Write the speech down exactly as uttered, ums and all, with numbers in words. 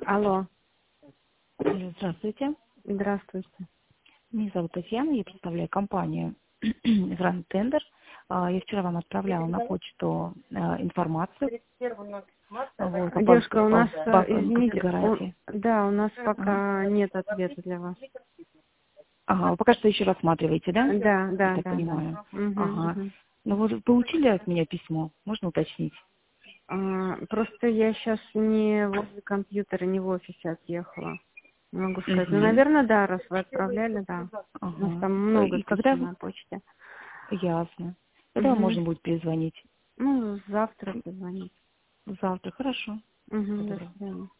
Алло, Здравствуйте. здравствуйте. Меня зовут Татьяна, я представляю компанию Run Tender. А, Я вчера вам отправляла на почту а, информацию вот, по, банк- Девушка, у по нас, э, банковской извините, у- гарантии. да, у нас Ага. пока нет ответа для вас. Ага, вы пока что еще рассматриваете, да? Да, Я да, так да, да. понимаю. Мгм, Ага. мгм. Ну вы же получили от меня письмо? Можно уточнить? А, просто я сейчас не возле компьютера, не в офисе отъехала. Не могу сказать. Ну, Угу. наверное, да, раз вы отправляли, да. У нас Ага. там много И когда писем вы... на почте. Ясно. Когда вам Угу. можно будет перезвонить? Ну, завтра позвонить. Завтра. Хорошо. Всего Угу, до доброго. свидания.